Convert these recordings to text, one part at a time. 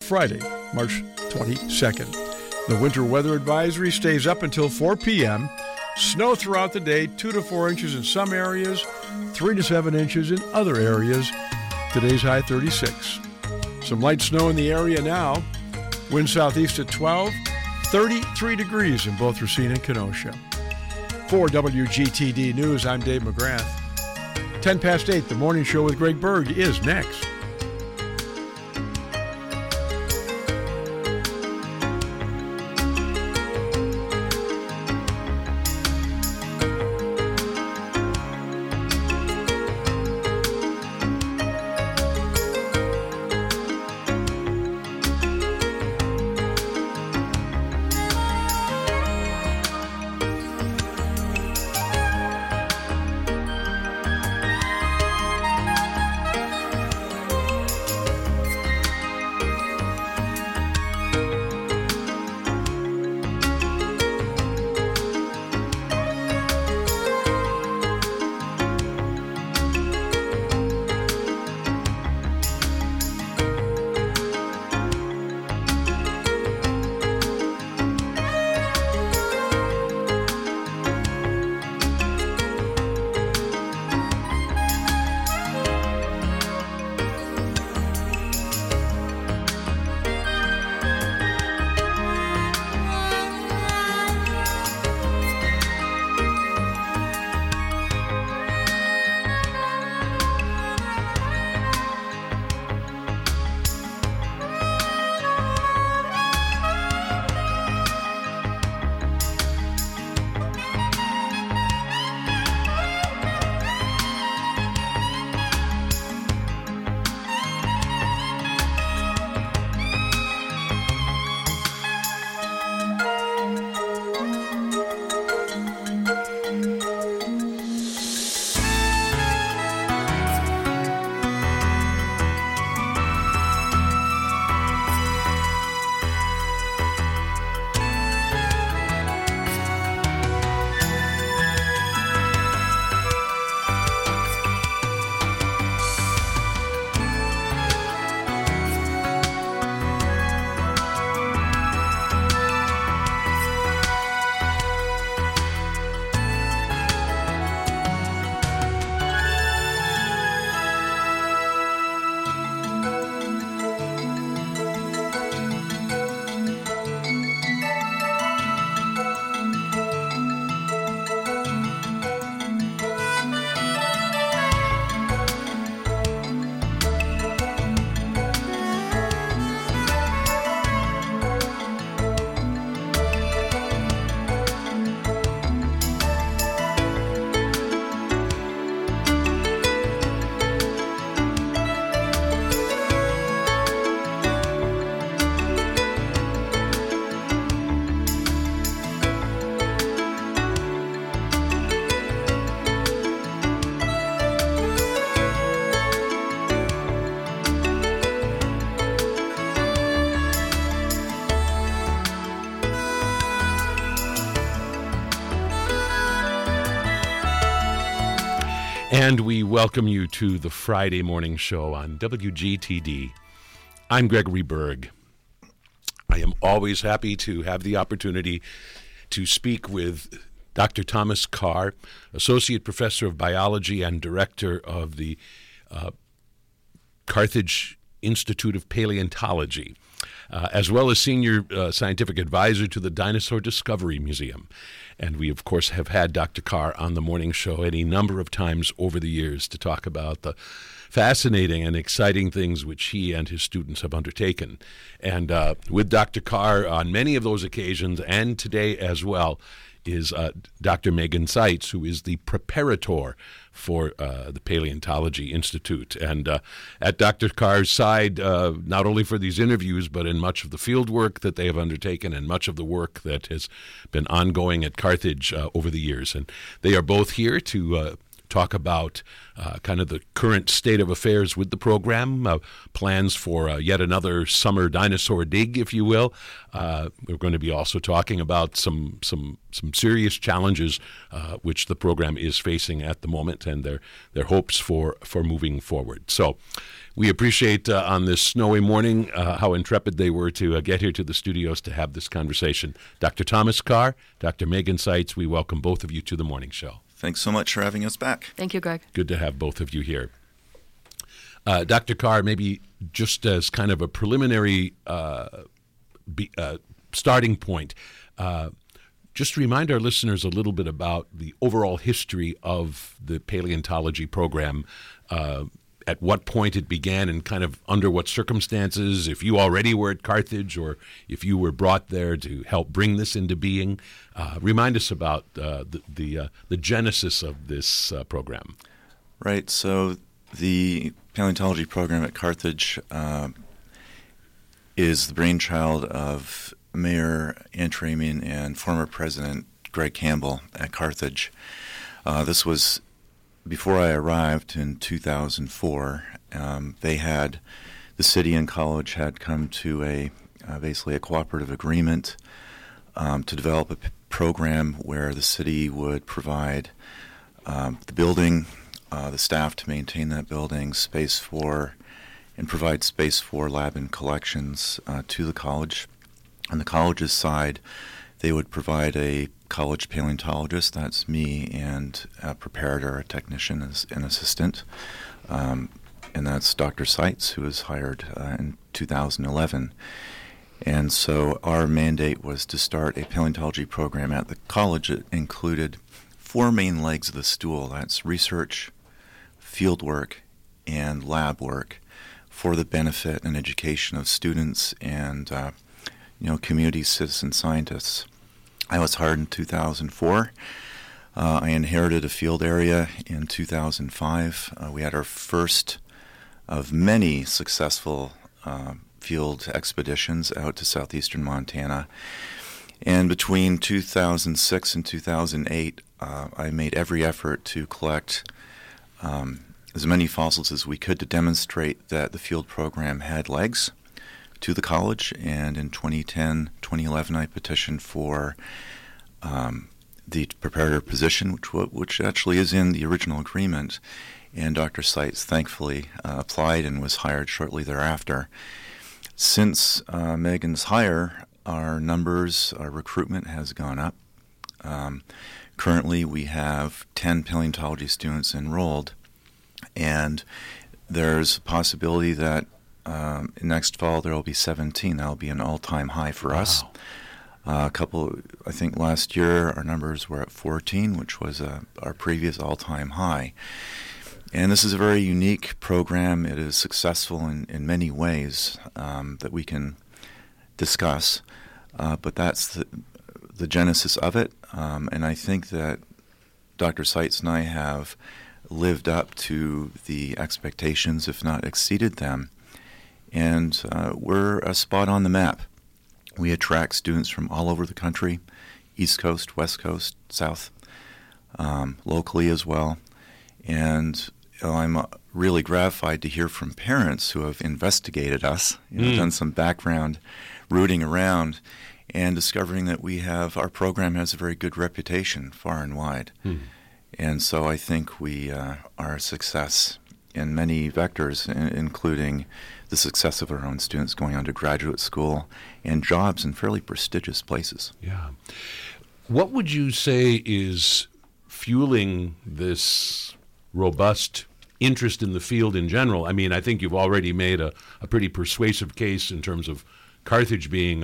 Friday, March 22nd. The winter weather advisory stays up until 4 p.m. Snow throughout the day, 2 to 4 inches in some areas, 3 to 7 inches in other areas. Today's high 36. Some light snow in the area now. Wind southeast at 12, 33 degrees in both Racine and Kenosha. For WGTD News, I'm Dave McGrath. 10 past 8, the morning show with Greg Berg is next. And we welcome you to the Friday morning show on WGTD. I'm Gregory Berg. I am always happy to have the opportunity to speak with Dr. Thomas Carr, Associate Professor of Biology and Director of the Carthage Institute of Paleontology, as well as Senior Scientific Advisor to the Dinosaur Discovery Museum. And we, of course, have had Dr. Carr on the morning show any number of times over the years to talk about the fascinating and exciting things which he and his students have undertaken. And with Dr. Carr on many of those occasions, and today as well, is Dr. Megan Seitz, who is the preparator for the Paleontology Institute. And at Dr. Carr's side, not only for these interviews, but in much of the field work that they have undertaken and much of the work that has been ongoing at Carthage over the years. And they are both here to talk about kind of the current state of affairs with the program, plans for yet another summer dinosaur dig, if you will. We're going to be also talking about some serious challenges which the program is facing at the moment, and their hopes for moving forward. So we appreciate on this snowy morning how intrepid they were to get here to the studios to have this conversation. Dr. Thomas Carr, Dr. Megan Seitz, we welcome both of you to the morning show. Thanks so much for having us back. Thank you, Greg. Good to have both of you here. Dr. Carr, maybe just as kind of a preliminary starting point, just remind our listeners a little bit about the overall history of the paleontology program, at what point it began and kind of under what circumstances, if you already were at Carthage or if you were brought there to help bring this into being. Remind us about the genesis of this program. Right, so the paleontology program at Carthage is the brainchild of Mayor Antaramian and former President Greg Campbell at Carthage. This was before I arrived in 2004. The city and college had come to basically a cooperative agreement to develop a program where the city would provide the building, the staff to maintain that building, provide space for lab and collections to the college. On the college's side, they would provide a college paleontologist, that's me, and a preparator, a technician, as an assistant, and that's Dr. Seitz, who was hired in 2011. And so our mandate was to start a paleontology program at the college. It included 4 main legs of the stool. That's research, field work, and lab work for the benefit and education of students and community citizen scientists. I was hired in 2004. I inherited a field area in 2005. We had our first of many successful field expeditions out to southeastern Montana. And between 2006 and 2008, I made every effort to collect as many fossils as we could to demonstrate that the field program had legs to the college. And in 2011, I petitioned for the preparator position, which actually is in the original agreement. And Dr. Seitz thankfully applied and was hired shortly thereafter. Since Megan's hire, our recruitment has gone up. Currently, we have 10 paleontology students enrolled, and there's a possibility that next fall there will be 17. That will be an all-time high for us. I think last year our numbers were at 14, which was our previous all-time high. And this is a very unique program. It is successful in many ways that we can discuss, but that's the genesis of it. And I think that Dr. Seitz and I have lived up to the expectations, if not exceeded them. And we're a spot on the map. We attract students from all over the country, East Coast, West Coast, South, locally as well. And I'm really gratified to hear from parents who have investigated us, done some background rooting around, and discovering that our program has a very good reputation far and wide. And so I think we are a success in many vectors, including the success of our own students going on to graduate school and jobs in fairly prestigious places. Yeah. What would you say is fueling this robust interest in the field in general? I mean, I think you've already made a pretty persuasive case in terms of Carthage being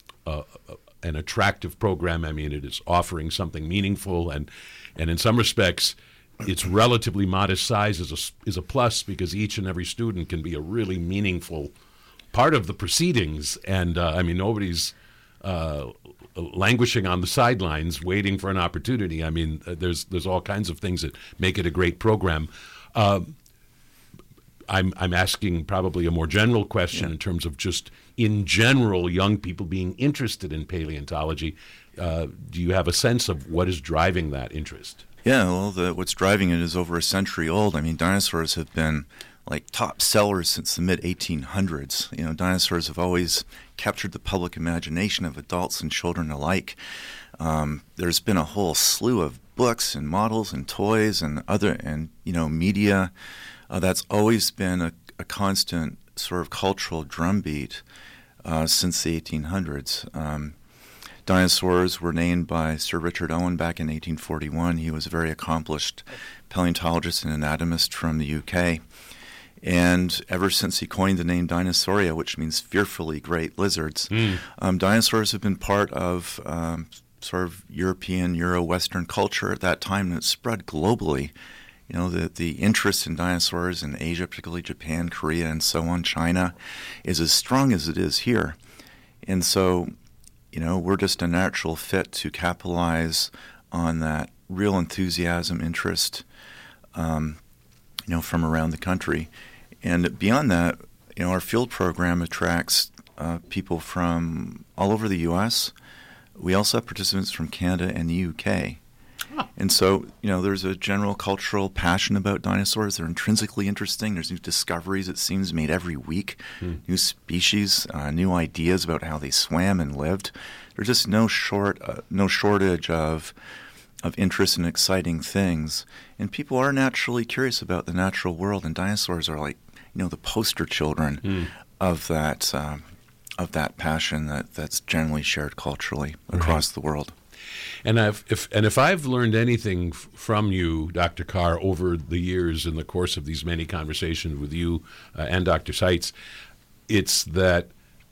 an attractive program. I mean, it is offering something meaningful, and in some respects, its relatively modest size is a plus, because each and every student can be a really meaningful part of the proceedings. And I mean, nobody's languishing on the sidelines waiting for an opportunity. I mean, there's all kinds of things that make it a great program. I'm asking probably a more general question in terms of just in general young people being interested in paleontology. Do you have a sense of what is driving that interest? Yeah, well, what's driving it is over a century old. I mean, dinosaurs have been like top sellers since the mid-1800s. You know, dinosaurs have always captured the public imagination of adults and children alike. There's been a whole slew of books and models and toys and media. That's always been a constant sort of cultural drumbeat since the 1800s. Dinosaurs were named by Sir Richard Owen back in 1841. He was a very accomplished paleontologist and anatomist from the UK. And ever since he coined the name Dinosauria, which means fearfully great lizards, dinosaurs have been part of sort of European, Euro-Western culture at that time, and it spread globally. You know, the interest in dinosaurs in Asia, particularly Japan, Korea, and so on, China, is as strong as it is here. And so, you know, we're just a natural fit to capitalize on that real enthusiasm, interest, from around the country. And beyond that, you know, our field program attracts people from all over the U.S. We also have participants from Canada and the U.K. And so, you know, there's a general cultural passion about dinosaurs. They're intrinsically interesting. There's new discoveries, it seems, made every week. New species, new ideas about how they swam and lived. There's just no shortage of interest in exciting things. And people are naturally curious about the natural world, and dinosaurs are like, you know, the poster children of that passion that's generally shared culturally across the world. And if I've learned anything from you, Dr. Carr, over the years in the course of these many conversations with you and Dr. Seitz, it's that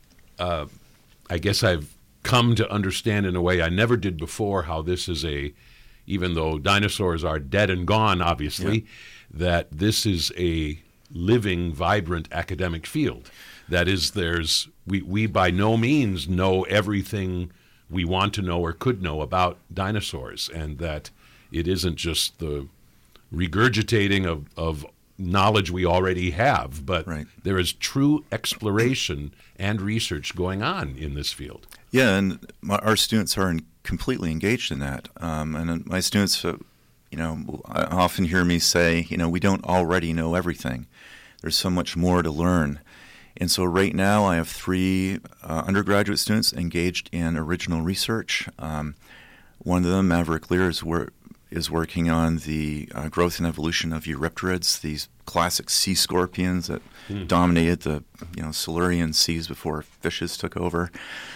I guess I've come to understand in a way I never did before how this is even though dinosaurs are dead and gone, obviously, that this is a living, vibrant academic field. That is, we by no means know everything we want to know or could know about dinosaurs, and that it isn't just the regurgitating of knowledge we already have, but there is true exploration and research going on in this field. Yeah, and our students are completely engaged in that. And my students, often hear me say, you know, we don't already know everything. There's so much more to learn. And so right now I have 3 undergraduate students engaged in original research. One of them, Maverick Lear, is working on the growth and evolution of Eurypterids, these classic sea scorpions that dominated the Silurian seas before fishes took over.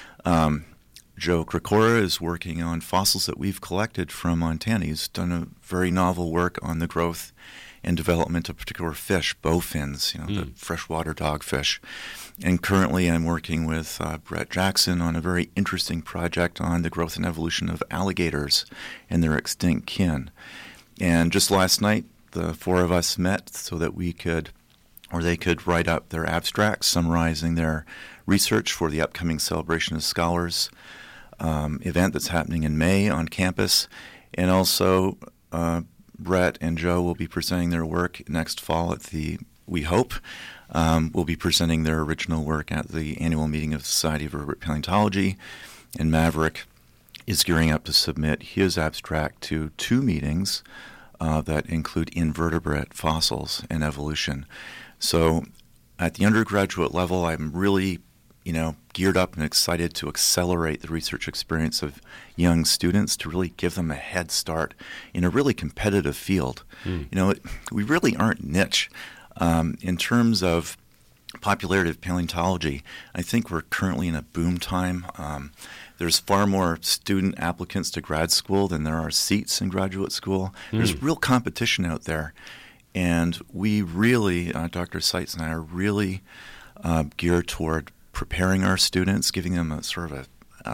Joe Krikora is working on fossils that we've collected from Montana. He's done a very novel work on the growth and development of particular fish, bowfins, the freshwater dogfish. And currently I'm working with Brett Jackson on a very interesting project on the growth and evolution of alligators and their extinct kin. And just last night, the 4 of us met so that they could write up their abstracts summarizing their research for the upcoming Celebration of Scholars event that's happening in May on campus. And also, Brett and Joe will be presenting their work next fall at we hope, will be presenting their original work at the annual meeting of the Society of Vertebrate Paleontology. And Maverick is gearing up to submit his abstract to 2 meetings that include invertebrate fossils and evolution. So at the undergraduate level, I'm really geared up and excited to accelerate the research experience of young students to really give them a head start in a really competitive field. We really aren't niche. In terms of popularity of paleontology, I think we're currently in a boom time. There's far more student applicants to grad school than there are seats in graduate school. There's real competition out there. And we really, Dr. Seitz and I are really geared toward preparing our students, giving them a sort of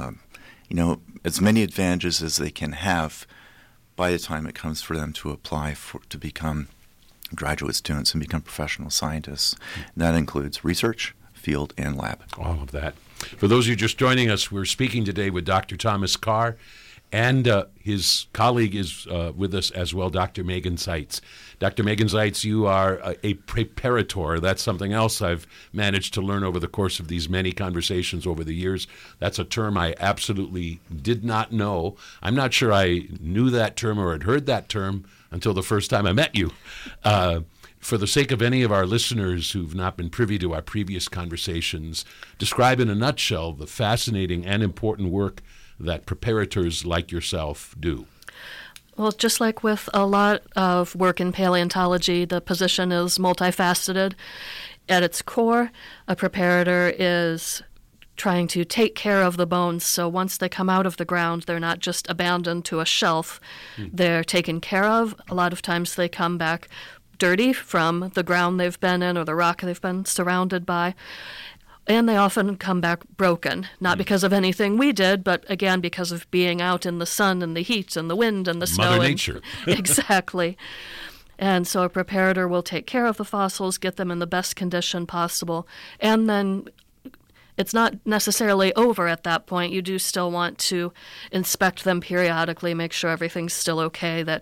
as many advantages as they can have by the time it comes for them to apply to become graduate students and become professional scientists. And that includes research, field, and lab. All of that. For those of you just joining us, we're speaking today with Dr. Thomas Carr And his colleague is with us as well, Dr. Megan Seitz. Dr. Megan Seitz, you are a preparator. That's something else I've managed to learn over the course of these many conversations over the years. That's a term I absolutely did not know. I'm not sure I knew that term or had heard that term until the first time I met you. For the sake of any of our listeners who've not been privy to our previous conversations, describe in a nutshell the fascinating and important work that preparators like yourself do. Well, just like with a lot of work in paleontology, the position is multifaceted. At its core, a preparator is trying to take care of the bones, so once they come out of the ground, they're not just abandoned to a shelf. They're taken care of. A lot of times they come back dirty from the ground they've been in or the rock they've been surrounded by. And they often come back broken, not because of anything we did, but again because of being out in the sun and the heat and the wind and the snow. Mother Nature. Exactly. And so a preparator will take care of the fossils, get them in the best condition possible, and then it's not necessarily over at that point. You do still want to inspect them periodically, make sure everything's still okay, that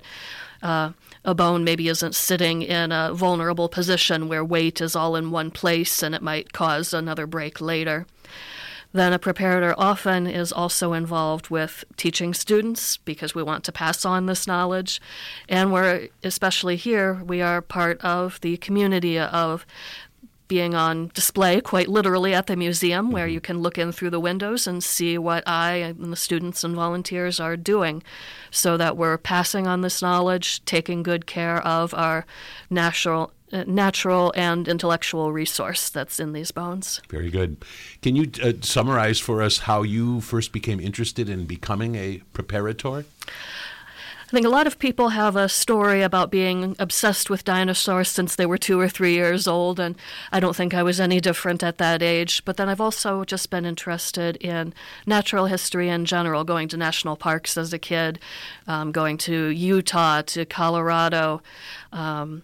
a bone maybe isn't sitting in a vulnerable position where weight is all in one place and it might cause another break later. Then a preparator often is also involved with teaching students because we want to pass on this knowledge. And we're, especially here, we are part of the community of being on display, quite literally, at the museum, where you can look in through the windows and see what I and the students and volunteers are doing, so that we're passing on this knowledge, taking good care of our natural and intellectual resource that's in these bones. Very good. Can you summarize for us how you first became interested in becoming a preparator? I think a lot of people have a story about being obsessed with dinosaurs since they were 2 or 3 years old, and I don't think I was any different at that age. But then I've also just been interested in natural history in general, going to national parks as a kid, going to Utah, to Colorado, and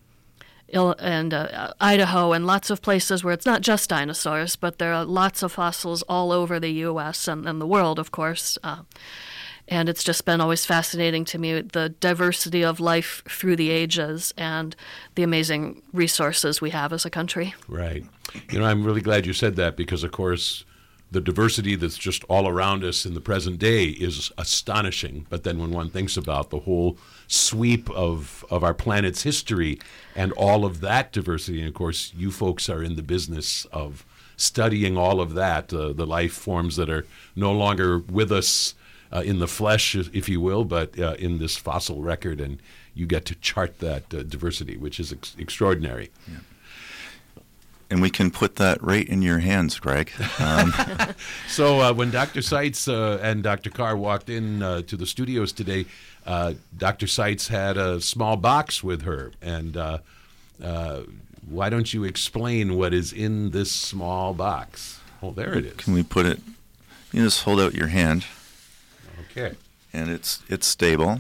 Idaho, and lots of places where it's not just dinosaurs, but there are lots of fossils all over the U.S. and the world, of course. And it's just been always fascinating to me, the diversity of life through the ages and the amazing resources we have as a country. Right. You know, I'm really glad you said that because, of course, the diversity that's just all around us in the present day is astonishing. But then when one thinks about the whole sweep of our planet's history and all of that diversity, and of course, you folks are in the business of studying all of that, the life forms that are no longer with us in the flesh, if you will, but in this fossil record, and you get to chart that diversity, which is extraordinary. Yeah. And we can put that right in your hands, Greg. So when Dr. Seitz and Dr. Carr walked in to the studios today, Dr. Seitz had a small box with her, and why don't you explain what is in this small box? Oh, there it is. Can we put it? You just hold out your hand. Okay. And it's stable.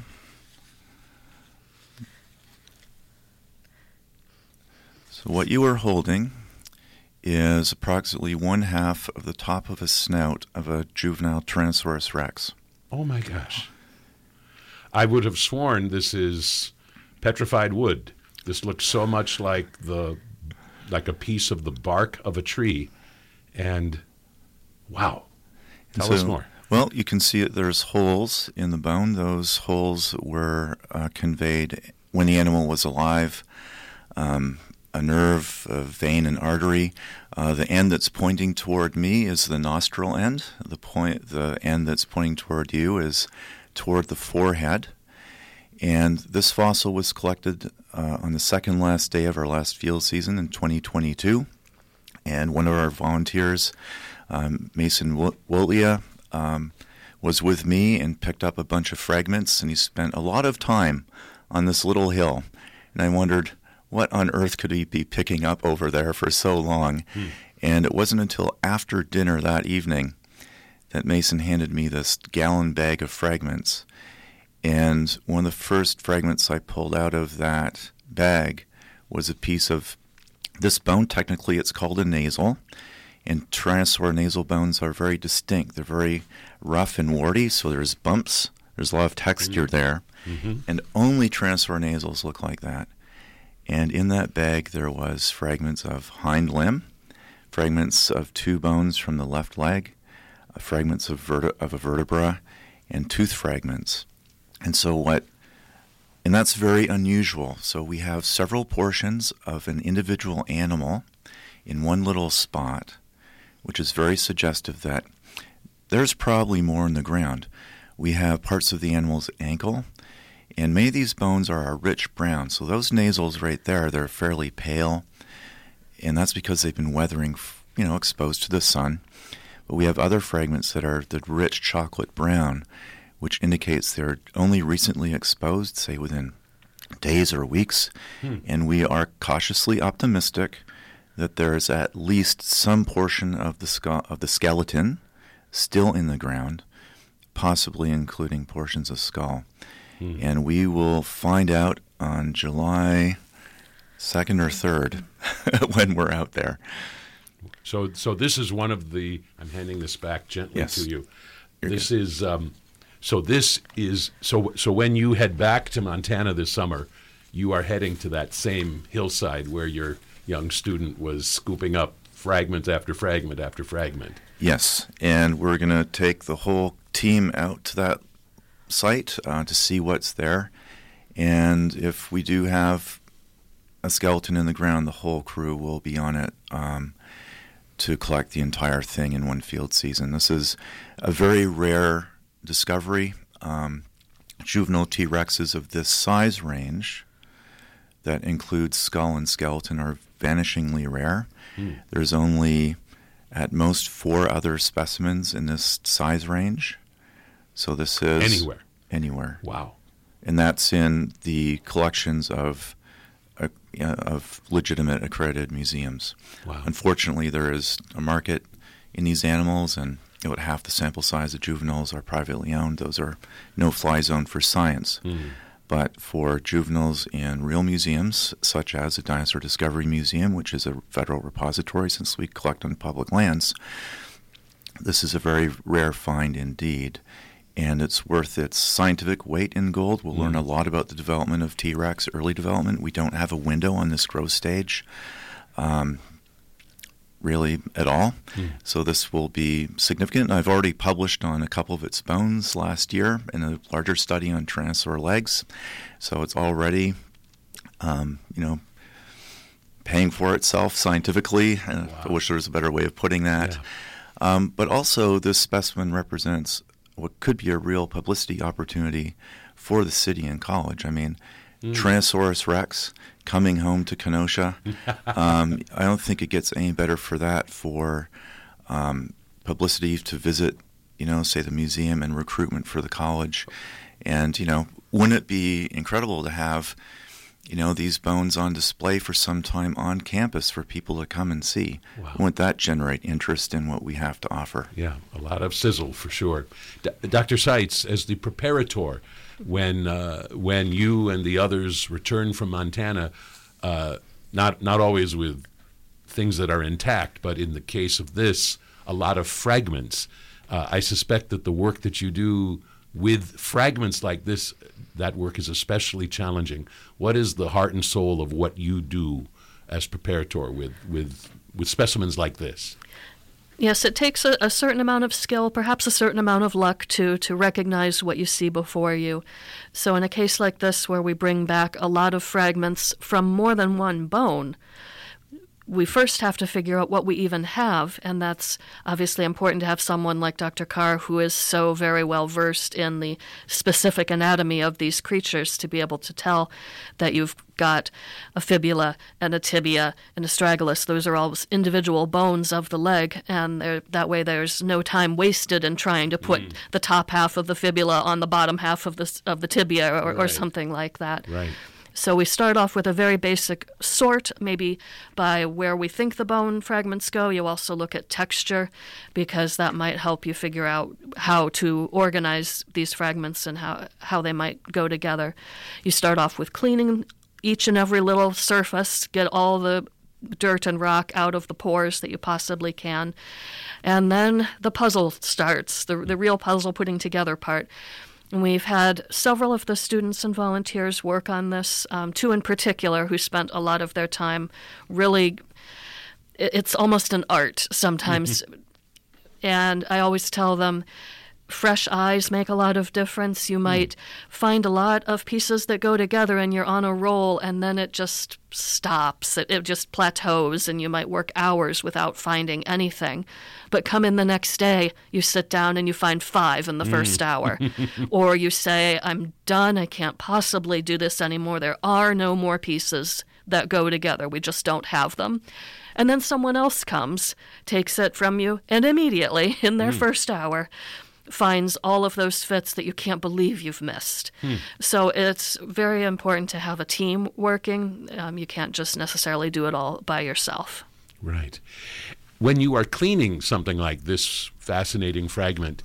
So what you are holding is approximately 1/2 of the top of a snout of a juvenile Tyrannosaurus rex. Oh my gosh. I would have sworn this is petrified wood. This looks so much like a piece of the bark of a tree. And wow. Tell us more. Well, you can see that there's holes in the bone. Those holes were conveyed when the animal was alive. A nerve, a vein, an artery. The end that's pointing toward me is the nostril end. The end that's pointing toward you is toward the forehead. And this fossil was collected on the second last day of our last field season in 2022. And one of our volunteers, Mason Wolia, was with me and picked up a bunch of fragments, and he spent a lot of time on this little hill. And I wondered, what on earth could he be picking up over there for so long? And it wasn't until after dinner that evening that Mason handed me this gallon bag of fragments. And one of the first fragments I pulled out of that bag was a piece of this bone. Technically, it's called a nasal. And Tyrannosaur nasal bones are very distinct. They're very rough and warty, so there's bumps There's a lot of texture there, and only Tyrannosaur nasals look like that. And in that bag there was fragments of hind limb, fragments of 2 bones from the left leg, fragments of a vertebra, and tooth fragments. And that's very unusual. So we have several portions of an individual animal in one little spot, which is very suggestive that there's probably more in the ground. We have parts of the animal's ankle, and many of these bones are a rich brown. So those nasals right there, they're fairly pale, and that's because they've been weathering, exposed to the sun. But we have other fragments that are the rich chocolate brown, which indicates they're only recently exposed, say within days or weeks. And we are cautiously optimistic that there's at least some portion of the skeleton still in the ground, possibly including portions of skull. And we will find out on July 2nd or 3rd when we're out there. So this is one of the. I'm handing this back gently Yes. to you. You're This good. is. So when you head back to Montana this summer, you are heading to that same hillside where your young student was scooping up fragment after fragment after fragment. Yes, and we're going to take the whole team out to that site to see what's there. And if we do have a skeleton in the ground, the whole crew will be on it to collect the entire thing in one field season. This is a very rare discovery. Juvenile T-Rexes of this size range, that includes skull and skeleton, are vanishingly rare. There's only at most 4 other specimens in this size range. So this is anywhere. Wow. And that's in the collections of legitimate accredited museums. Wow. Unfortunately, there is a market in these animals, and about half the sample size of juveniles are privately owned. Those are no-fly zone for science. But for juveniles in real museums, such as the Dinosaur Discovery Museum, which is a federal repository since we collect on public lands, this is a very rare find indeed. And it's worth its scientific weight in gold. We'll learn a lot about the development of T-Rex, early development. We don't have a window on this growth stage, really at all. So this will be significant. I've already published on a couple of its bones last year in a larger study on Tyrannosaur legs. So it's already, paying for itself scientifically. I wish there was a better way of putting that. Yeah. But also this specimen represents what could be a real publicity opportunity for the city and college. I mean, Tyrannosaurus Rex coming home to Kenosha. I don't think it gets any better for that, for publicity to visit, say the museum, and recruitment for the college. And, wouldn't it be incredible to have, these bones on display for some time on campus for people to come and see? Wow. Wouldn't that generate interest in what we have to offer? Yeah, a lot of sizzle for sure. Dr. Seitz, as the preparator, when you and the others return from Montana, not always with things that are intact, but in the case of this, a lot of fragments. I suspect that the work that you do with fragments like this, that work is especially challenging. What is the heart and soul of what you do as preparator with specimens like this? Yes, it takes a certain amount of skill, perhaps a certain amount of luck to recognize what you see before you. So in a case like this, where we bring back a lot of fragments from more than one bone, we first have to figure out what we even have, and that's obviously important to have someone like Dr. Carr, who is so very well versed in the specific anatomy of these creatures, to be able to tell that you've got a fibula and a tibia and a astragalus. Those are all individual bones of the leg, and that way there's no time wasted in trying to put the top half of the fibula on the bottom half of the tibia or something like that. Right. So we start off with a very basic sort, maybe by where we think the bone fragments go. You also look at texture, because that might help you figure out how to organize these fragments and how they might go together. You start off with cleaning each and every little surface, get all the dirt and rock out of the pores that you possibly can. And then the puzzle starts, the real puzzle putting together part. And we've had several of the students and volunteers work on this, two in particular who spent a lot of their time really, it's almost an art sometimes. And I always tell them, fresh eyes make a lot of difference. You might find a lot of pieces that go together and you're on a roll, and then it just stops. It just plateaus, and you might work hours without finding anything. But come in the next day, you sit down and you find 5 in the first hour. Or you say, I'm done. I can't possibly do this anymore. There are no more pieces that go together. We just don't have them. And then someone else comes, takes it from you, and immediately, in their first hour, finds all of those fits that you can't believe you've missed. So it's very important to have a team working. You can't just necessarily do it all by yourself. Right. When you are cleaning something like this fascinating fragment,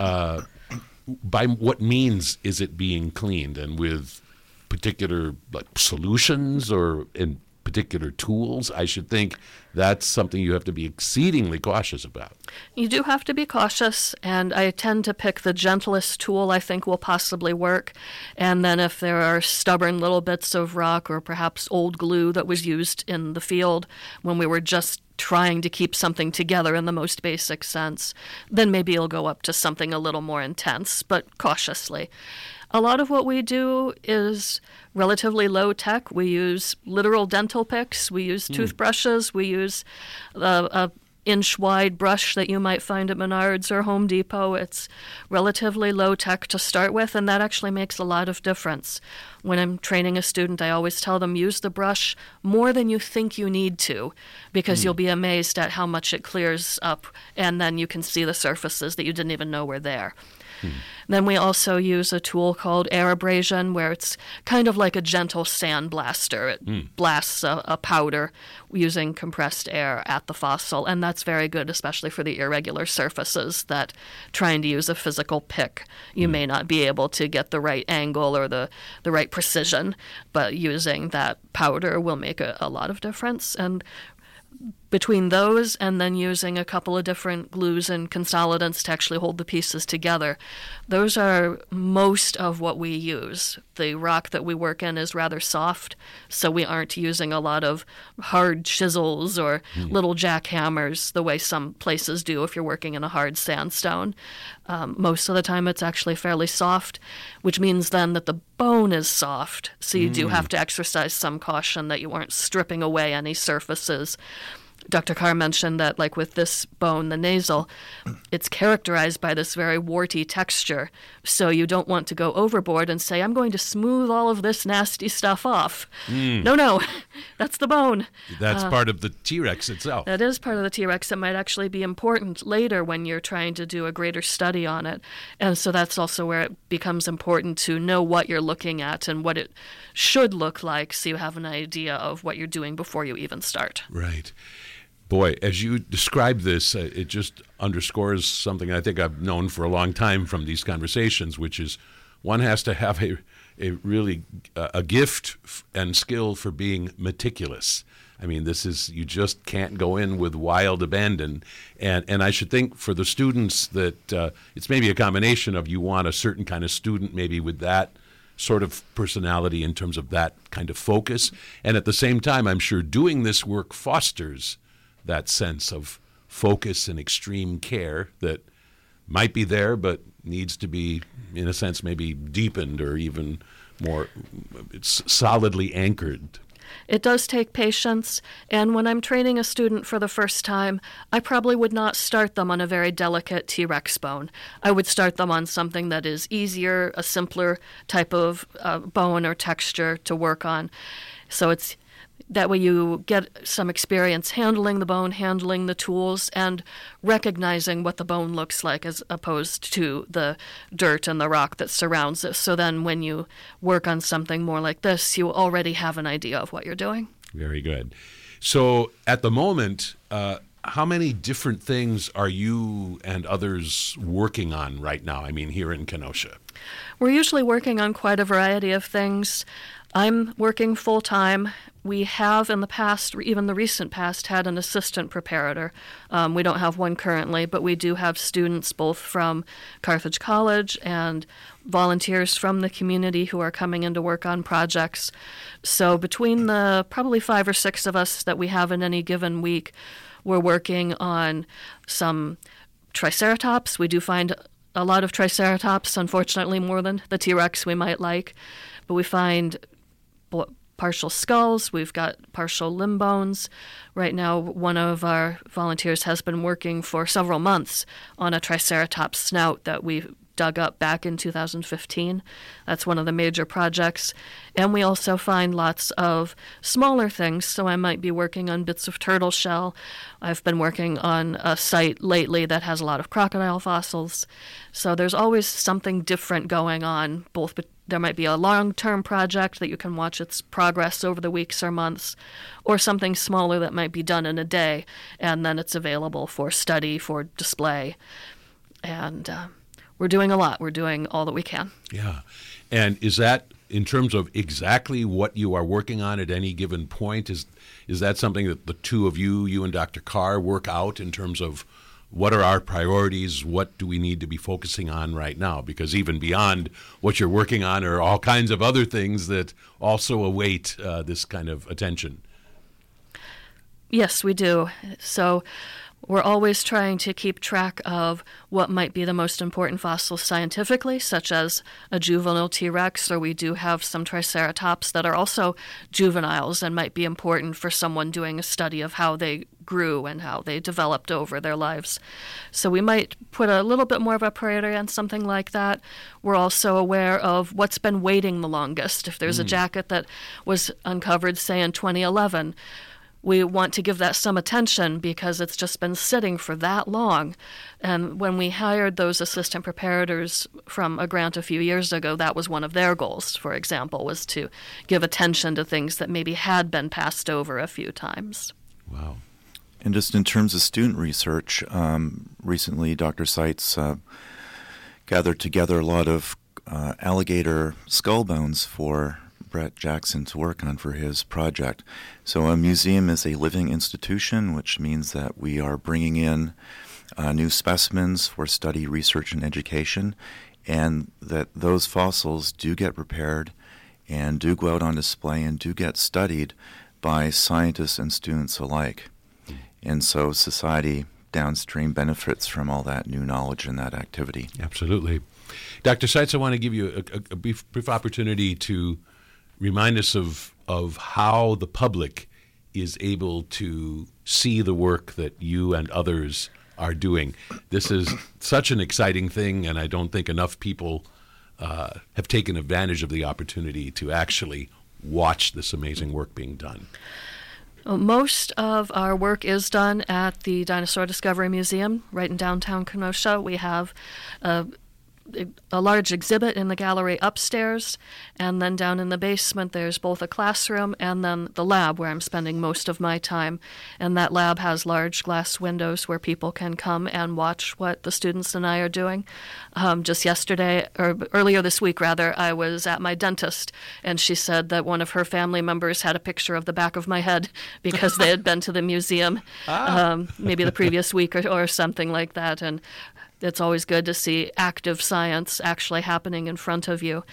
by what means is it being cleaned, and with particular solutions or in particular tools? I should think that's something you have to be exceedingly cautious about. You do have to be cautious, and I tend to pick the gentlest tool I think will possibly work. And then if there are stubborn little bits of rock or perhaps old glue that was used in the field when we were just trying to keep something together in the most basic sense, then maybe you'll go up to something a little more intense, but cautiously. A lot of what we do is relatively low tech. We use literal dental picks. We use toothbrushes. We use a inch-wide brush that you might find at Menards or Home Depot. It's relatively low tech to start with, and that actually makes a lot of difference. When I'm training a student, I always tell them, use the brush more than you think you need to, because you'll be amazed at how much it clears up, and then you can see the surfaces that you didn't even know were there. Then we also use a tool called air abrasion, where it's kind of like a gentle sandblaster. It blasts a powder using compressed air at the fossil, and that's very good, especially for the irregular surfaces that trying to use a physical pick, you may not be able to get the right angle or the right precision, but using that powder will make a lot of difference. And between those and then using a couple of different glues and consolidants to actually hold the pieces together, those are most of what we use. The rock that we work in is rather soft, so we aren't using a lot of hard chisels or little jackhammers the way some places do if you're working in a hard sandstone. Most of the time it's actually fairly soft, which means then that the bone is soft, so you do have to exercise some caution that you aren't stripping away any surfaces. Dr. Carr mentioned that, like with this bone, the nasal, it's characterized by this very warty texture. So you don't want to go overboard and say, I'm going to smooth all of this nasty stuff off. No, that's the bone. That's part of the T-Rex itself. That is part of the T-Rex. It might actually be important later when you're trying to do a greater study on it. And so that's also where it becomes important to know what you're looking at and what it should look like, so you have an idea of what you're doing before you even start. Right. Boy, as you describe this, it just underscores something I think I've known for a long time from these conversations, which is one has to have a really a gift and skill for being meticulous. I mean, this is, you just can't go in with wild abandon. And I should think for the students that it's maybe a combination of, you want a certain kind of student maybe with that sort of personality in terms of that kind of focus. And at the same time, I'm sure doing this work fosters that sense of focus and extreme care that might be there, but needs to be, in a sense, maybe deepened or even more solidly anchored. It does take patience, and when I'm training a student for the first time, I probably would not start them on a very delicate T-Rex bone. I would start them on something that is easier, a simpler type of bone or texture to work on. So it's that way you get some experience handling the bone, handling the tools, and recognizing what the bone looks like as opposed to the dirt and the rock that surrounds it. So then when you work on something more like this, you already have an idea of what you're doing. Very good. So at the moment, how many different things are you and others working on right now? I mean, here in Kenosha. We're usually working on quite a variety of things. I'm working full-time. We have in the past, even the recent past, had an assistant preparator. We don't have one currently, but we do have students both from Carthage College and volunteers from the community who are coming in to work on projects. So between the probably 5 or 6 of us that we have in any given week, we're working on some Triceratops. We do find a lot of Triceratops, unfortunately more than the T-Rex we might like, but we find partial skulls, we've got partial limb bones. Right now, one of our volunteers has been working for several months on a Triceratops snout that we dug up back in 2015. That's one of the major projects. And we also find lots of smaller things, so I might be working on bits of turtle shell. I've been working on a site lately that has a lot of crocodile fossils. So there's always something different going on. There might be a long-term project that you can watch its progress over the weeks or months, or something smaller that might be done in a day, and then it's available for study, for display. And we're doing a lot. We're doing all that we can. Yeah. And is that, in terms of exactly what you are working on at any given point, is that something that the two of you and Dr. Carr, work out in terms of what are our priorities, what do we need to be focusing on right now? Because even beyond what you're working on are all kinds of other things that also await this kind of attention. Yes, we do. So we're always trying to keep track of what might be the most important fossils scientifically, such as a juvenile T-Rex, or we do have some Triceratops that are also juveniles and might be important for someone doing a study of how they grew and how they developed over their lives. So we might put a little bit more of a priority on something like that. We're also aware of what's been waiting the longest. If there's a jacket that was uncovered, say, in 2011, we want to give that some attention because it's just been sitting for that long. And when we hired those assistant preparators from a grant a few years ago, that was one of their goals, for example, was to give attention to things that maybe had been passed over a few times. Wow. And just in terms of student research, recently Dr. Seitz gathered together a lot of alligator skull bones for Brett Jackson to work on for his project. So a museum is a living institution, which means that we are bringing in new specimens for study, research, and education, and that those fossils do get prepared and do go out on display and do get studied by scientists and students alike. And so society downstream benefits from all that new knowledge and that activity. Absolutely. Dr. Seitz, I want to give you a brief opportunity to remind us of how the public is able to see the work that you and others are doing. This is such an exciting thing, and I don't think enough people have taken advantage of the opportunity to actually watch this amazing work being done. Most of our work is done at the Dinosaur Discovery Museum right in downtown Kenosha. We have a large exhibit in the gallery upstairs, and then down in the basement there's both a classroom and then the lab where I'm spending most of my time. And that lab has large glass windows where people can come and watch what the students and I are doing. Just yesterday, or earlier this week rather, I was at my dentist, and she said that one of her family members had a picture of the back of my head because they had been to the museum maybe the previous week or something like that. And it's always good to see active science actually happening in front of you.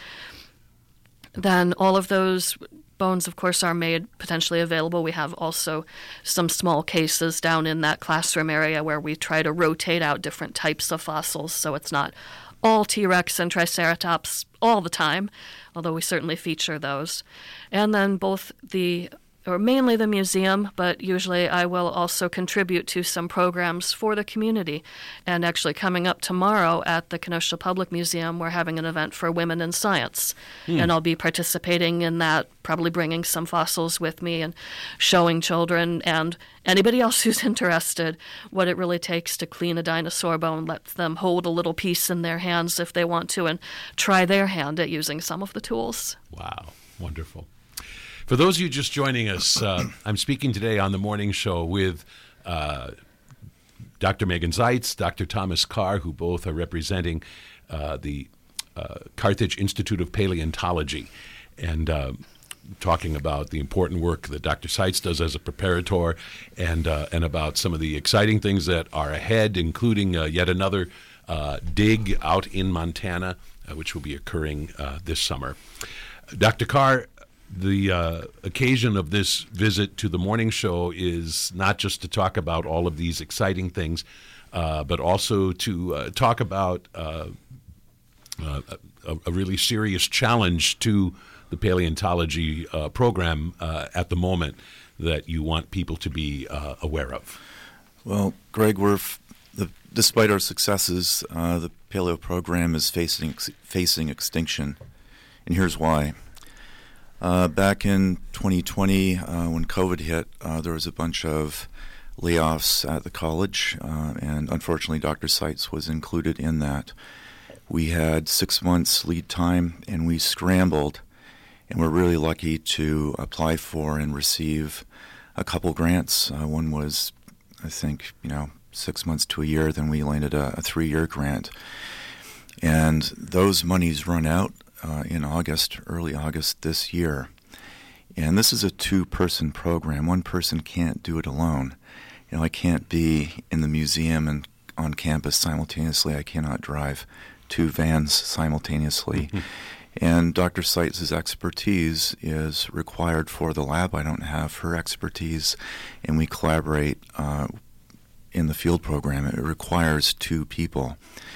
Then all of those bones, of course, are made potentially available. We have also some small cases down in that classroom area where we try to rotate out different types of fossils, so it's not all T-Rex and Triceratops all the time, although we certainly feature those. And then mainly the museum, but usually I will also contribute to some programs for the community. And actually coming up tomorrow at the Kenosha Public Museum, we're having an event for Women in Science. And I'll be participating in that, probably bringing some fossils with me and showing children and anybody else who's interested what it really takes to clean a dinosaur bone, let them hold a little piece in their hands if they want to, and try their hand at using some of the tools. Wow, wonderful. For those of you just joining us, I'm speaking today on the morning show with Dr. Megan Seitz, Dr. Thomas Carr, who both are representing the Carthage Institute of Paleontology. And talking about the important work that Dr. Seitz does as a preparator, and about some of the exciting things that are ahead, including yet another dig out in Montana, which will be occurring this summer. Dr. Carr, the occasion of this visit to the morning show is not just to talk about all of these exciting things, but also to talk about a really serious challenge to the paleontology program at the moment that you want people to be aware of. Well, Greg, despite our successes, the paleo program is facing extinction, and here's why. Back in 2020, when COVID hit, there was a bunch of layoffs at the college, and unfortunately Dr. Seitz was included in that. We had 6 months lead time, and we scrambled, and we're really lucky to apply for and receive a couple grants. One was, I think, 6 months to a year, then we landed a 3-year grant. And those monies run out in early August this year. And this is a 2-person program. One person can't do it alone. I can't be in the museum and on campus simultaneously. I cannot drive 2 vans simultaneously. Mm-hmm. And Dr. Seitz's expertise is required for the lab. I don't have her expertise, and we collaborate in the field program. It requires 2 people.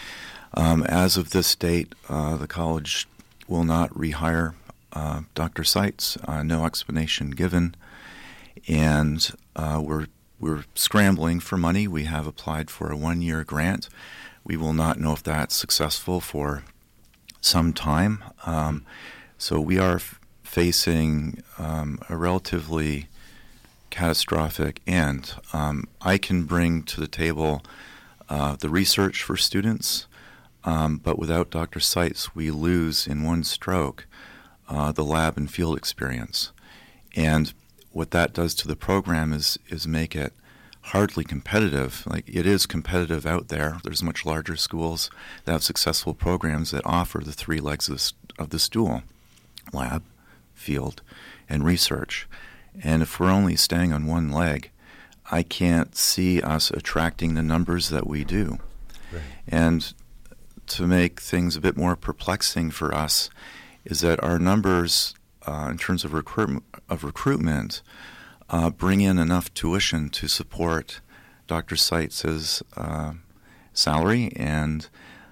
As of this date, the college will not rehire Dr. Seitz, no explanation given, and we're scrambling for money. We have applied for a 1-year grant. We will not know if that's successful for some time. So we are facing a relatively catastrophic end. I can bring to the table the research for students, but without Dr. Seitz, we lose in one stroke the lab and field experience. And what that does to the program is make it hardly competitive. Like, it is competitive out there. There's much larger schools that have successful programs that offer the 3 legs of the stool: lab, field, and research. And if we're only staying on one leg, I can't see us attracting the numbers that we do. Right. And to make things a bit more perplexing for us is that our numbers in terms of recruitment bring in enough tuition to support Dr. Seitz's salary, and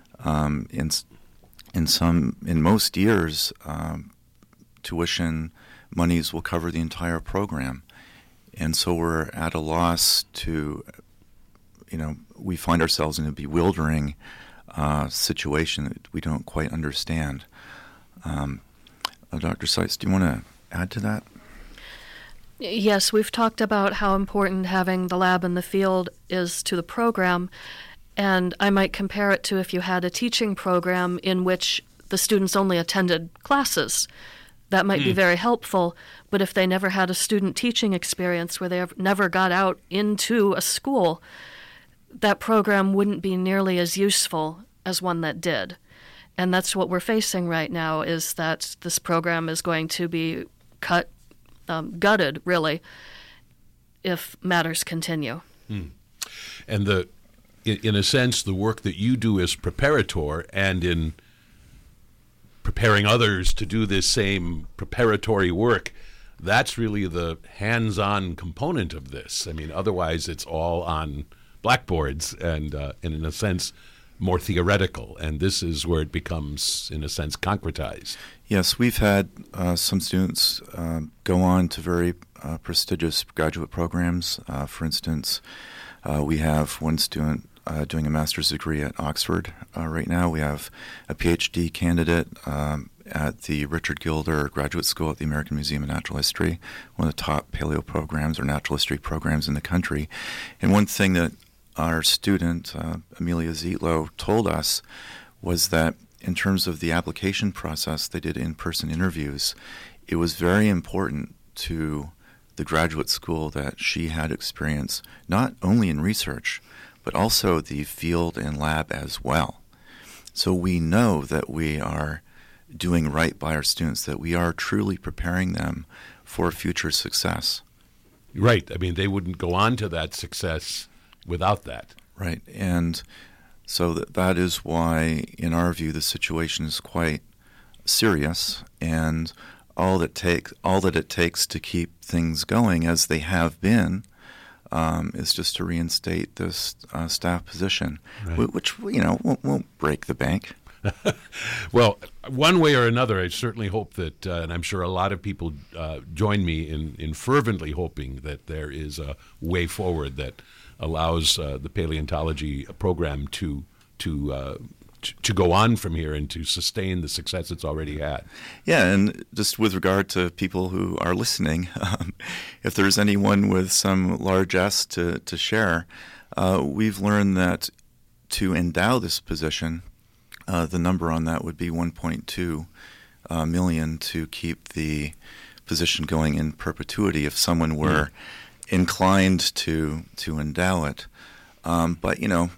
in most years, tuition monies will cover the entire program. And so we're at a loss to, we find ourselves in a bewildering situation that we don't quite understand. Dr. Seitz, do you want to add to that? Yes, we've talked about how important having the lab in the field is to the program, and I might compare it to if you had a teaching program in which the students only attended classes. That might be very helpful, but if they never had a student teaching experience where they never got out into a school, that program wouldn't be nearly as useful as one that did. And that's what we're facing right now, is that this program is going to be gutted, really, if matters continue. And in a sense, the work that you do as preparator and in preparing others to do this same preparatory work, that's really the hands-on component of this. I mean, otherwise it's all on blackboards and in a sense, more theoretical, and this is where it becomes, in a sense, concretized. Yes, we've had some students go on to very prestigious graduate programs. For instance, we have one student doing a master's degree at Oxford right now. We have a PhD candidate at the Richard Gilder Graduate School at the American Museum of Natural History, one of the top paleo programs or natural history programs in the country. And one thing that our student, Amelia Zietlow, told us was that in terms of the application process, they did in-person interviews. It was very important to the graduate school that she had experience not only in research, but also the field and lab as well. So we know that we are doing right by our students, that we are truly preparing them for future success. Right. I mean, they wouldn't go on to that success without that. Right. And so that is why, in our view, the situation is quite serious, and all that it takes to keep things going as they have been is just to reinstate this staff position, right. which won't break the bank. Well, one way or another, I certainly hope that, and I'm sure a lot of people join me in fervently hoping that there is a way forward that allows the paleontology program to go on from here and to sustain the success it's already had. Yeah, and just with regard to people who are listening, if there's anyone with some largesse to share, we've learned that to endow this position, the number on that would be $1.2 million to keep the position going in perpetuity if someone were inclined to endow it. But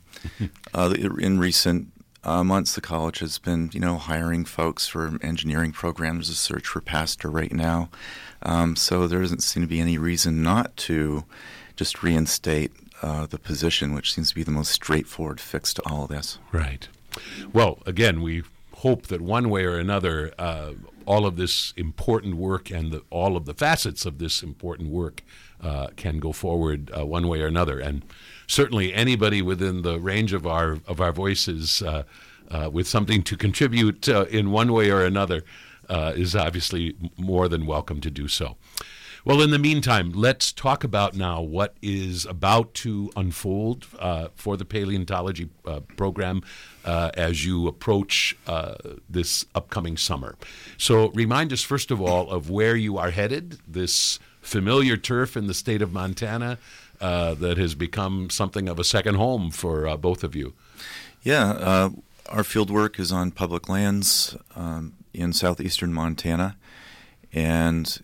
in recent months, the college has been hiring folks for engineering programs. There's a search for pastor right now, so there doesn't seem to be any reason not to just reinstate the position, which seems to be the most straightforward fix to all of this. Right. Well, again, we hope that one way or another, all of this important work and all of the facets of this important work can go forward one way or another. And certainly anybody within the range of our voices with something to contribute in one way or another is obviously more than welcome to do so. Well, in the meantime, let's talk about now what is about to unfold for the paleontology program as you approach this upcoming summer. So remind us, first of all, of where you are headed, this familiar turf in the state of Montana that has become something of a second home for both of you. Yeah, our field work is on public lands in southeastern Montana, and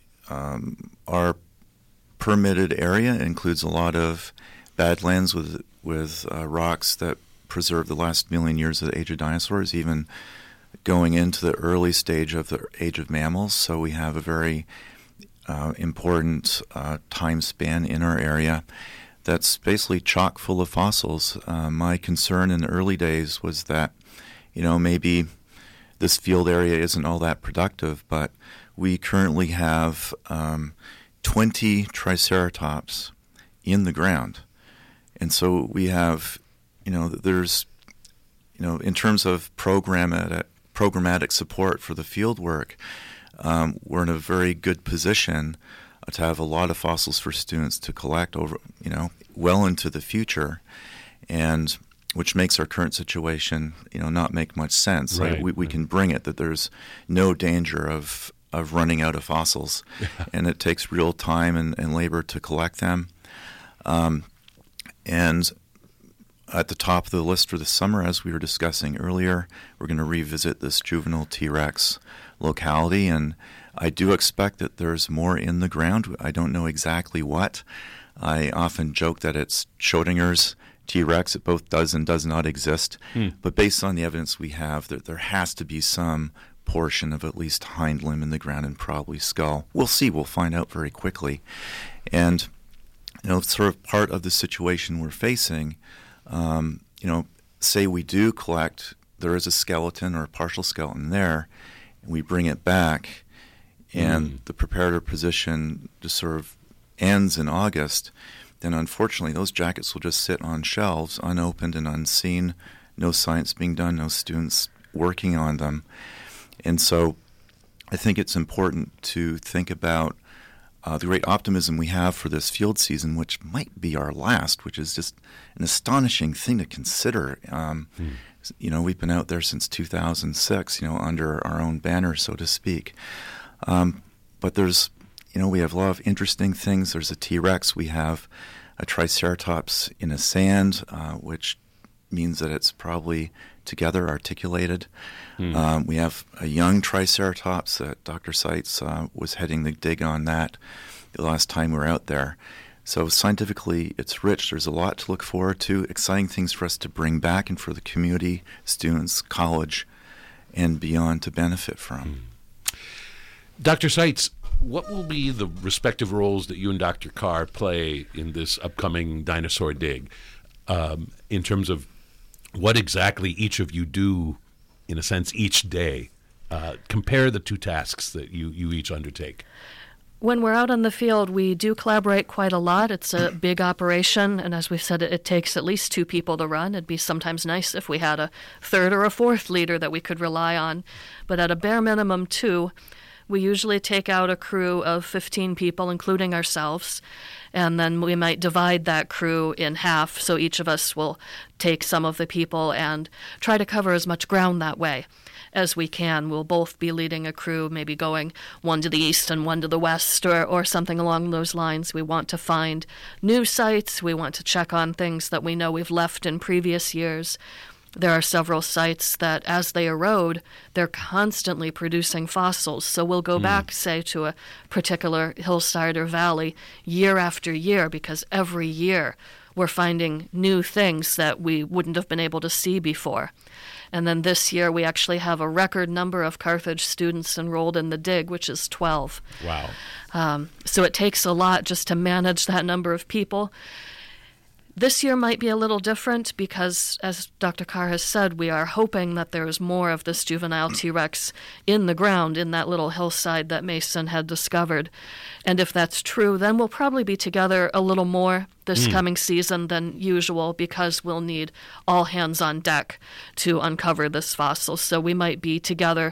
our permitted area includes a lot of badlands with rocks that preserve the last million years of the age of dinosaurs, even going into the early stage of the age of mammals. So we have a very important time span in our area that's basically chock full of fossils. My concern in the early days was that, maybe this field area isn't all that productive, but we currently have 20 Triceratops in the ground. And so we have, there's, in terms of programmatic support for the field work, we're in a very good position to have a lot of fossils for students to collect over, well into the future, and which makes our current situation, not make much sense. Right. We can bring it, that there's no danger of running out of fossils, and it takes real time and labor to collect them. And at the top of the list for the summer, as we were discussing earlier, we're going to revisit this juvenile T-Rex locality, and I do expect that there's more in the ground. I don't know exactly what. I often joke that it's Schrodinger's T-Rex. It both does and does not exist. But based on the evidence we have, there has to be some portion of at least hind limb in the ground and probably skull. We'll see. We'll find out very quickly. And, sort of part of the situation we're facing, say we do collect, there is a skeleton or a partial skeleton there, and we bring it back, and the preparator position just sort of ends in August, then unfortunately those jackets will just sit on shelves unopened and unseen, no science being done, no students working on them. And so I think it's important to think about the great optimism we have for this field season, which might be our last, which is just an astonishing thing to consider. We've been out there since 2006, under our own banner, so to speak. But there's, we have a lot of interesting things. There's a T-Rex. We have a Triceratops in a sand, which means that it's probably together articulated. We have a young Triceratops that Dr. Seitz was heading the dig on that the last time we were out there. So scientifically, it's rich. There's a lot to look forward to, exciting things for us to bring back and for the community, students, college, and beyond to benefit from. Dr. Seitz, what will be the respective roles that you and Dr. Carr play in this upcoming dinosaur dig, in terms of what exactly each of you do, in a sense, each day? Compare the two tasks that you each undertake. When we're out in the field, we do collaborate quite a lot. It's a big operation, and as we've said, it takes at least 2 people to run. It'd be sometimes nice if we had a third or a fourth leader that we could rely on, but at a bare minimum 2. We usually take out a crew of 15 people, including ourselves, and then we might divide that crew in half, so each of us will take some of the people and try to cover as much ground that way as we can. We'll both be leading a crew, maybe going one to the east and one to the west, or something along those lines. We want to find new sites. We want to check on things that we know we've left in previous years. There are several sites that, as they erode, they're constantly producing fossils. So we'll go back, say, to a particular hillside or valley year after year, because every year we're finding new things that we wouldn't have been able to see before. And then this year we actually have a record number of Carthage students enrolled in the dig, which is 12. Wow. So it takes a lot just to manage that number of people. This year might be a little different because, as Dr. Carr has said, we are hoping that there is more of this juvenile T-Rex in the ground in that little hillside that Mason had discovered. And if that's true, then we'll probably be together a little more this coming season than usual, because we'll need all hands on deck to uncover this fossil. So we might be together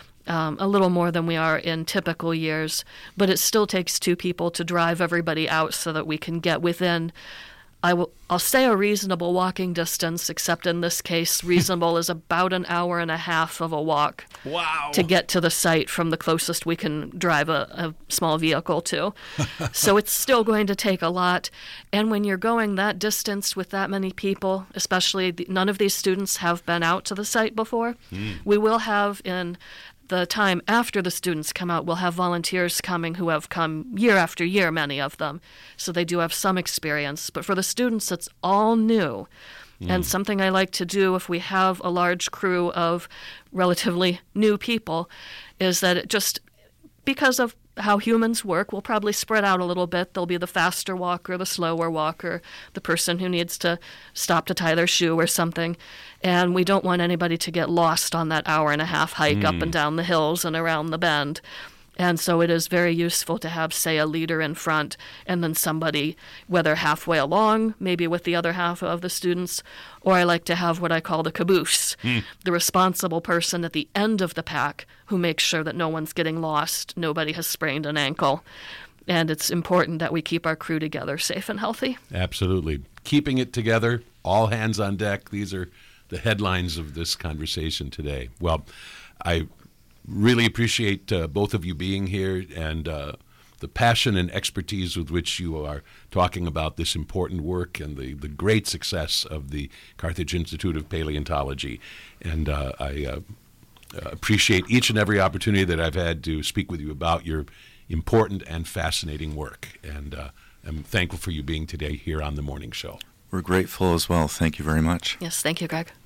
a little more than we are in typical years, but it still takes 2 people to drive everybody out so that we can get within, I'll say, a reasonable walking distance, except in this case, reasonable is about an hour and a half of a walk. Wow. To get to the site from the closest we can drive a small vehicle to. So it's still going to take a lot. And when you're going that distance with that many people, especially none of these students have been out to the site before, we will have, in the time after the students come out, we'll have volunteers coming who have come year after year, many of them. So they do have some experience. But for the students, it's all new. And something I like to do if we have a large crew of relatively new people is that it just, because of how humans work, we'll probably spread out a little bit. There'll be the faster walker, the slower walker, the person who needs to stop to tie their shoe or something. And we don't want anybody to get lost on that hour and a half hike up and down the hills and around the bend. And so it is very useful to have, say, a leader in front and then somebody, whether halfway along, maybe with the other half of the students, or I like to have what I call the caboose, the responsible person at the end of the pack who makes sure that no one's getting lost, nobody has sprained an ankle. And it's important that we keep our crew together, safe and healthy. Absolutely. Keeping it together, all hands on deck. These are the headlines of this conversation today. Well, I really appreciate both of you being here and the passion and expertise with which you are talking about this important work and the great success of the Carthage Institute of Paleontology. And I appreciate each and every opportunity that I've had to speak with you about your important and fascinating work. And I'm thankful for you being today here on The Morning Show. We're grateful as well. Thank you very much. Yes, thank you, Greg.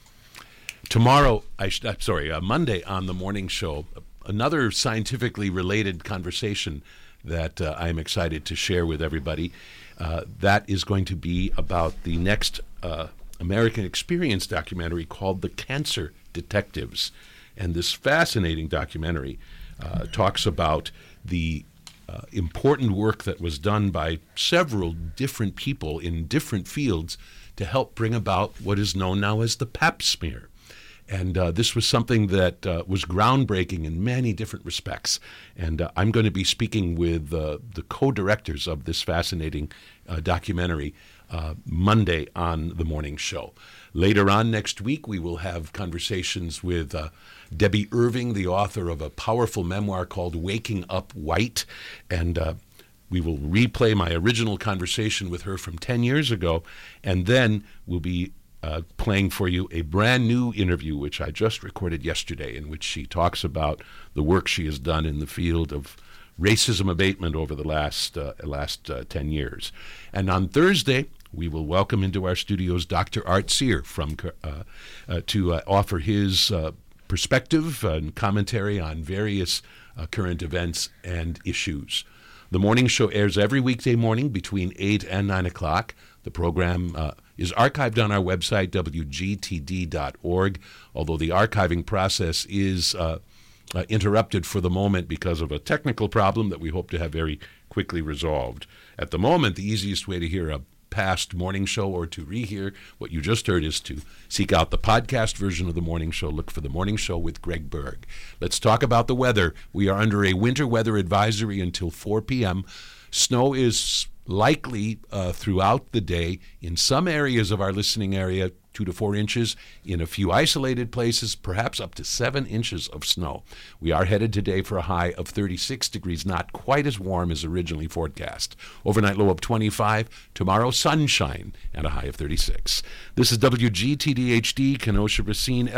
Tomorrow, Monday on The Morning Show, another scientifically related conversation that I'm excited to share with everybody. That is going to be about the next American Experience documentary called The Cancer Detectives. And this fascinating documentary talks about the important work that was done by several different people in different fields to help bring about what is known now as the Pap smear. And this was something that was groundbreaking in many different respects. And I'm going to be speaking with the co-directors of this fascinating documentary Monday on The Morning Show. Later on next week, we will have conversations with Debbie Irving, the author of a powerful memoir called Waking Up White. And we will replay my original conversation with her from 10 years ago. And then we'll be playing for you a brand new interview, which I just recorded yesterday, in which she talks about the work she has done in the field of racism abatement over the last 10 years. And on Thursday, we will welcome into our studios Dr. Art Sear to offer his perspective and commentary on various current events and issues. The morning show airs every weekday morning between 8 and 9 o'clock. The program is archived on our website, wgtd.org, although the archiving process is interrupted for the moment because of a technical problem that we hope to have very quickly resolved. At the moment, the easiest way to hear a past morning show or to rehear what you just heard is to seek out the podcast version of the morning show. Look for the morning show with Greg Berg. Let's talk about the weather. We are under a winter weather advisory until 4 p.m. Snow is likely throughout the day. In some areas of our listening area, 2 to 4 inches. In a few isolated places, perhaps up to 7 inches of snow. We are headed today for a high of 36 degrees, not quite as warm as originally forecast. Overnight low of 25. Tomorrow, sunshine and a high of 36. This is WGTD HD, Kenosha Racine.